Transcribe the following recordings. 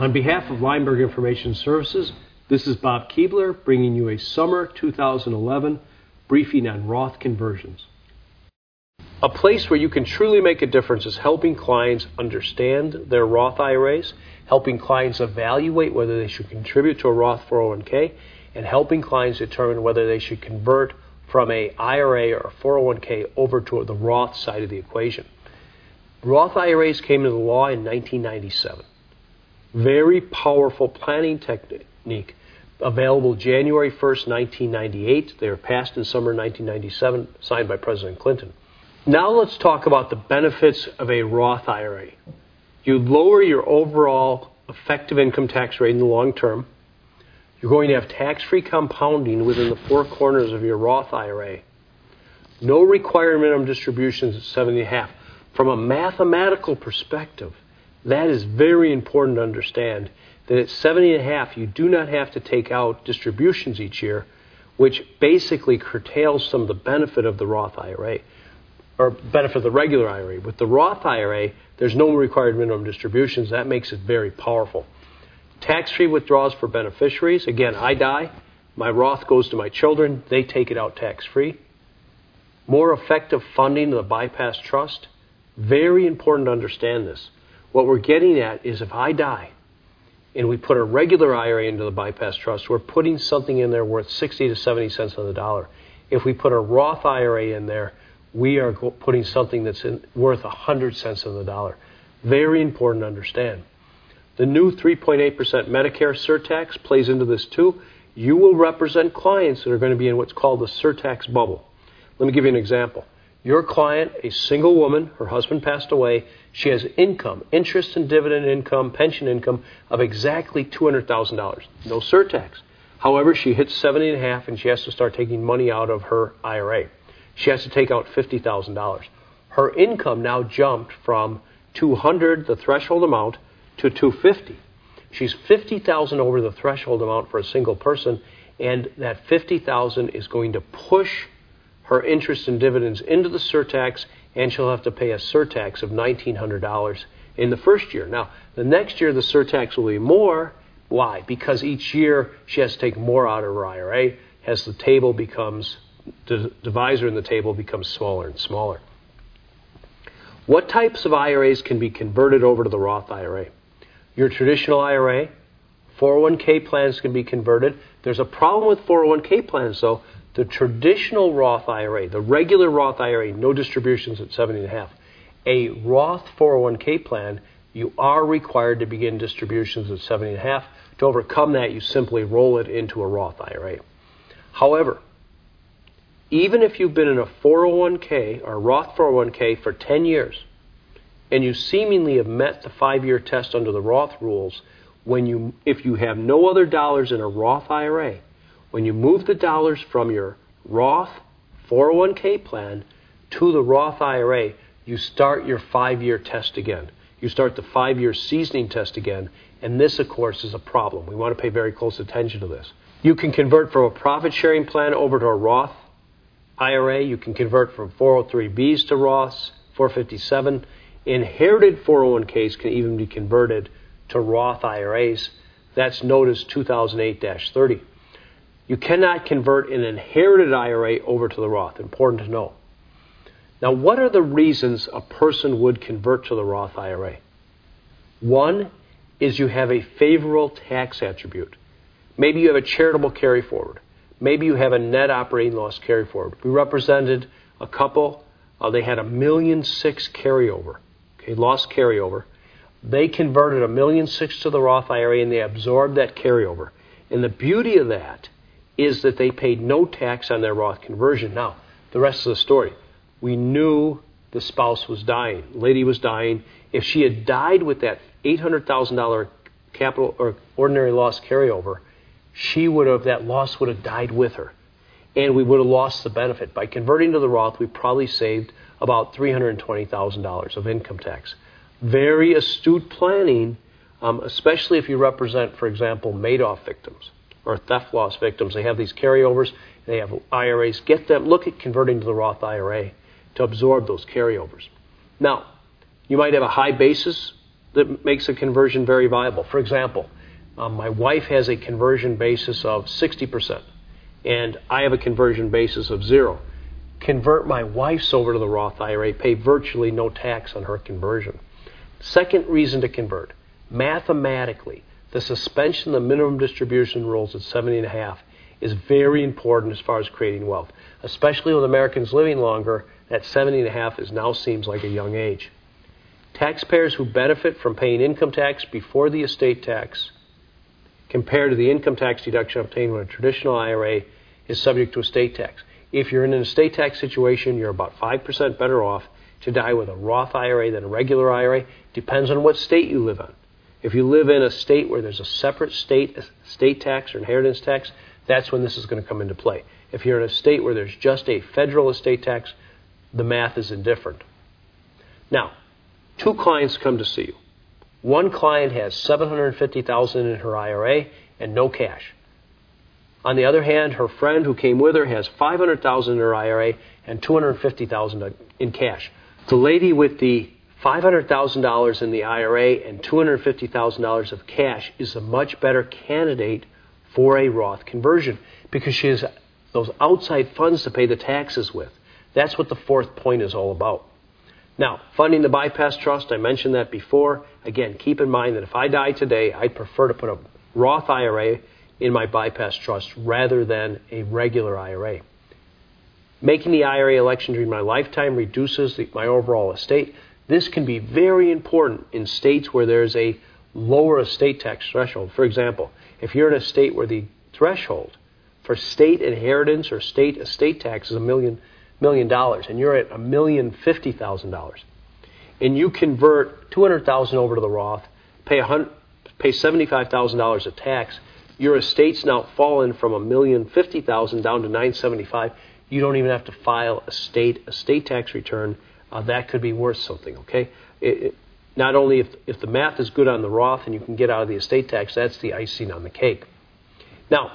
On behalf of Lineberg Information Services, this is Bob Keebler bringing you a summer 2011 briefing on Roth conversions. A place where you can truly make a difference is helping clients understand their Roth IRAs, helping clients evaluate whether they should contribute to a Roth 401k, and helping clients determine whether they should convert from a IRA or 401k over to the Roth side of the equation. Roth IRAs came into law in 1997. Very powerful planning technique, available January 1st, 1998. They were passed in summer 1997, signed by President Clinton. Now let's talk about the benefits of a Roth IRA. You lower your overall effective income tax rate in the long term. You're going to have tax-free compounding within the four corners of your Roth IRA. No required minimum distributions at 7.5. From a mathematical perspective, that is very important to understand that at 7.5, you do not have to take out distributions each year, which basically curtails some of the benefit of the Roth IRA, or benefit of the regular IRA. With the Roth IRA, there's no required minimum distributions. That makes it very powerful. Tax-free withdrawals for beneficiaries. Again, I die, my Roth goes to my children, they take it out tax-free. More effective funding of the bypass trust. Very important to understand this. What we're getting at is if I die and we put a regular IRA into the bypass trust, we're putting something in there worth 60 to 70 cents on the dollar. If we put a Roth IRA in there, we are putting something that's worth 100 cents on the dollar. Very important to understand. The new 3.8% Medicare surtax plays into this too. You will represent clients that are going to be in what's called the surtax bubble. Let me give you an example. Your client, a single woman, her husband passed away, she has income, interest and dividend income, pension income of exactly $200,000. No surtax. However, she hits 7.5 and she has to start taking money out of her IRA. She has to take out $50,000. Her income now jumped from $200,000, the threshold amount, to $250,000. She's $50,000 over the threshold amount for a single person, and that $50,000 is going to push her interest and dividends into the surtax, and she'll have to pay a surtax of $1,900 in the first year. Now, the next year the surtax will be more. Why? Because each year she has to take more out of her IRA as the table becomes, the divisor in the table becomes smaller and smaller. What types of IRAs can be converted over to the Roth IRA? Your traditional IRA, 401k plans can be converted. There's a problem with 401k plans, though. The traditional Roth IRA, the regular Roth IRA, no distributions at 7.5. A Roth 401k plan, you are required to begin distributions at 7.5. To overcome that, you simply roll it into a Roth IRA. However, even if you've been in a 401k or Roth 401k for 10 years, and you seemingly have met the 5-year test under the Roth rules, if you have no other dollars in a Roth IRA, when you move the dollars from your Roth 401k plan to the Roth IRA, you start your 5-year test again. You start the 5-year seasoning test again, and this, of course, is a problem. We want to pay very close attention to this. You can convert from a profit-sharing plan over to a Roth IRA. You can convert from 403Bs to Roths, 457. Inherited 401ks can even be converted to Roth IRAs. That's notice 2008-30. You cannot convert an inherited IRA over to the Roth. Important to know. Now, what are the reasons a person would convert to the Roth IRA? One is you have a favorable tax attribute. Maybe you have a charitable carry forward. Maybe you have a net operating loss carry forward. We represented a couple. They had $1.6 million carryover, loss carryover. They converted $1.6 million to the Roth IRA, and they absorbed that carryover. And the beauty of that is that they paid no tax on their Roth conversion. Now, the rest of the story. We knew the spouse was dying. The lady was dying. If she had died with that $800,000 capital or ordinary loss carryover, that loss would have died with her. And we would have lost the benefit. By converting to the Roth, we probably saved about $320,000 of income tax. Very astute planning, especially if you represent, for example, Madoff victims or theft loss victims. They have these carryovers. They have IRAs. Get them. Look at converting to the Roth IRA to absorb those carryovers. Now, you might have a high basis that makes a conversion very viable. For example, my wife has a conversion basis of 60%, and I have a conversion basis of 0. Convert my wife's over to the Roth IRA, pay virtually no tax on her conversion. Second reason to convert, mathematically, the suspension of the minimum distribution rules at 70.5 is very important as far as creating wealth. Especially with Americans living longer, that 70.5 now seems like a young age. Taxpayers who benefit from paying income tax before the estate tax compared to the income tax deduction obtained when a traditional IRA is subject to estate tax. If you're in an estate tax situation, you're about 5% better off to die with a Roth IRA than a regular IRA. Depends on what state you live in. If you live in a state where there's a separate state tax or inheritance tax, that's when this is going to come into play. If you're in a state where there's just a federal estate tax, the math is indifferent. Now, 2 clients come to see you. One client has $750,000 in her IRA and no cash. On the other hand, her friend who came with her has $500,000 in her IRA and $250,000 in cash. The lady with the $500,000 in the IRA and $250,000 of cash is a much better candidate for a Roth conversion because she has those outside funds to pay the taxes with. That's what the fourth point is all about. Now, funding the bypass trust, I mentioned that before. Again, keep in mind that if I die today, I'd prefer to put a Roth IRA in my bypass trust rather than a regular IRA. Making the IRA election during my lifetime reduces my overall estate. This can be very important in states where there's a lower estate tax threshold. For example, if you're in a state where the threshold for state inheritance or state estate tax is $1 million, and you're at $1,050,000, and you convert $200,000 over to the Roth, pay $75,000 of tax, your estate's now fallen from $1,050,000 down to $975,000. You don't even have to file a state tax return. That could be worth something. Okay. Not only if the math is good on the Roth and you can get out of the estate tax, that's the icing on the cake. Now,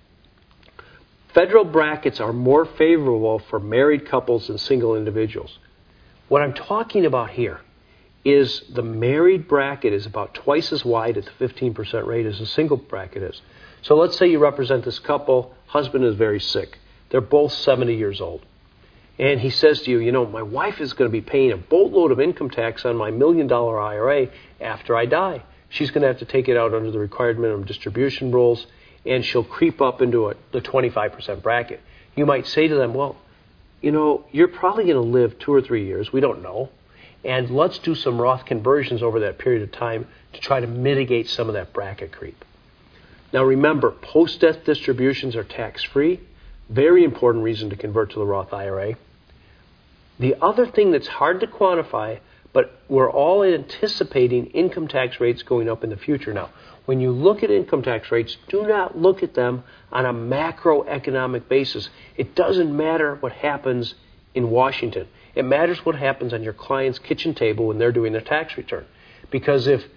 federal brackets are more favorable for married couples than single individuals. What I'm talking about here is the married bracket is about twice as wide at the 15% rate as the single bracket is. So let's say you represent this couple, husband is very sick. They're both 70 years old. And he says to you, my wife is going to be paying a boatload of income tax on my $1 million IRA after I die. She's going to have to take it out under the required minimum distribution rules, and she'll creep up into the 25% bracket. You might say to them, well, you're probably going to live 2 or 3 years. We don't know. And let's do some Roth conversions over that period of time to try to mitigate some of that bracket creep. Now remember, post-death distributions are tax-free. Very important reason to convert to the Roth IRA. The other thing that's hard to quantify, but we're all anticipating income tax rates going up in the future. Now, when you look at income tax rates, do not look at them on a macroeconomic basis. It doesn't matter what happens in Washington. It matters what happens on your client's kitchen table when they're doing their tax return. Because if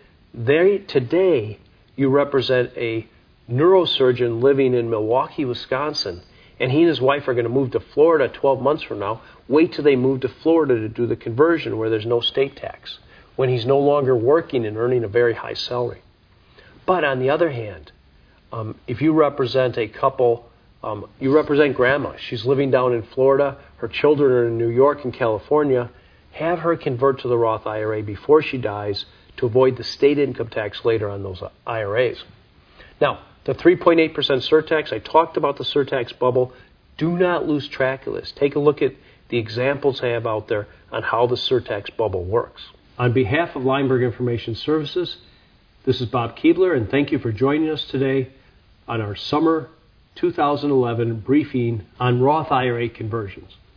today you represent a neurosurgeon living in Milwaukee, Wisconsin, and he and his wife are going to move to Florida 12 months from now, wait till they move to Florida to do the conversion where there's no state tax, when he's no longer working and earning a very high salary. But on the other hand, if you represent a couple, you represent grandma. She's living down in Florida. Her children are in New York and California. Have her convert to the Roth IRA before she dies to avoid the state income tax later on those IRAs. Now, the 3.8% surtax, I talked about the surtax bubble. Do not lose track of this. Take a look at the examples I have out there on how the surtax bubble works. On behalf of Lineberg Information Services, this is Bob Keebler, and thank you for joining us today on our summer 2011 briefing on Roth IRA conversions.